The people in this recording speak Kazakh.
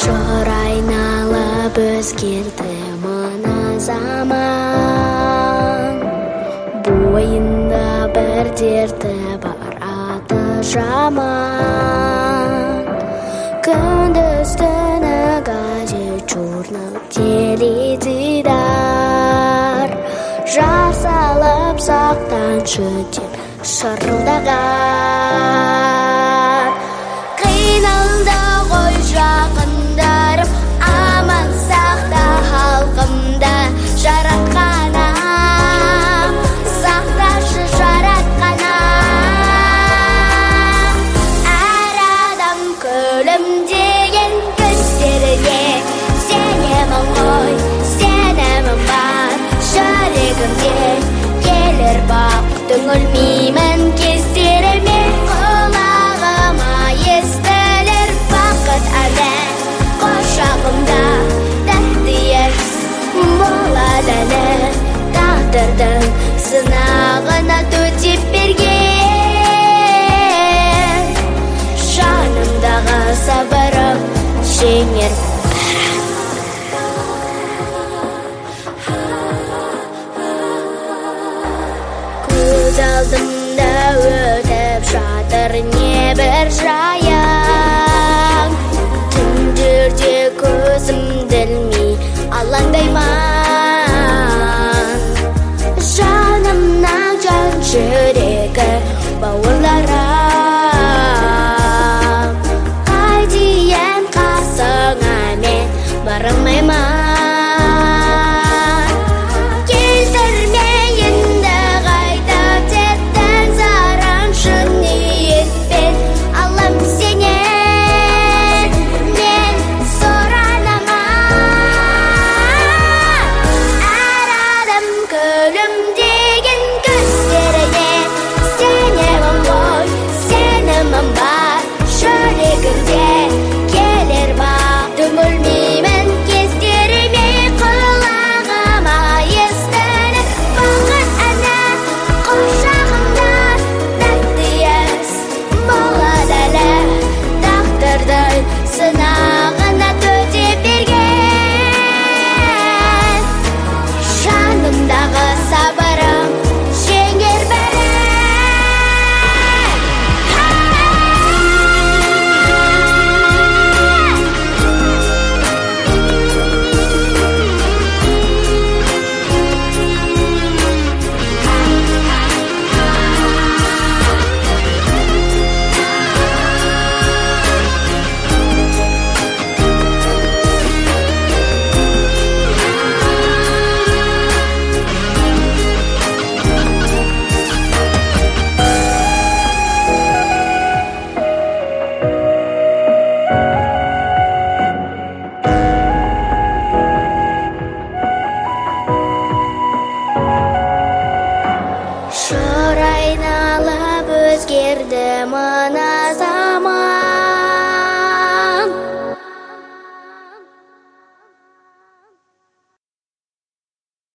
Шыр айналып өзгерді мына заман, бойында бір дерті бар аты жаман. Күндіз-түні газет, журнал, теледидар, жар салып сақтаншы деп шырылдаған. Қиналды ғой жақындарым, аман сақта халқымды жаратқаным, сақташы жаратқаным. Әр адам күлімдеген көздеріне сенемін ғой, сенемін бар жүрегімде. Келер бақ түңілмеймін кездеріме, құлағыма естілер бақыт әні. Құшағымда тәтті ес болады әлі, тағдырдың сынағына төтеп берген. Жанымдағы сабырым жеңер. Көз алдымда өтіп жатыр небір жайың, түндерде көзімді ілмей алаңдаймын. Жанымнан жан жүрегі бауырларым, қайтейін қасыңа мен бармаймын. Сынағына төтеп берген. Жанымдағы сабырым жеңер бәрін. Шыр айналып өзгерді мына заман.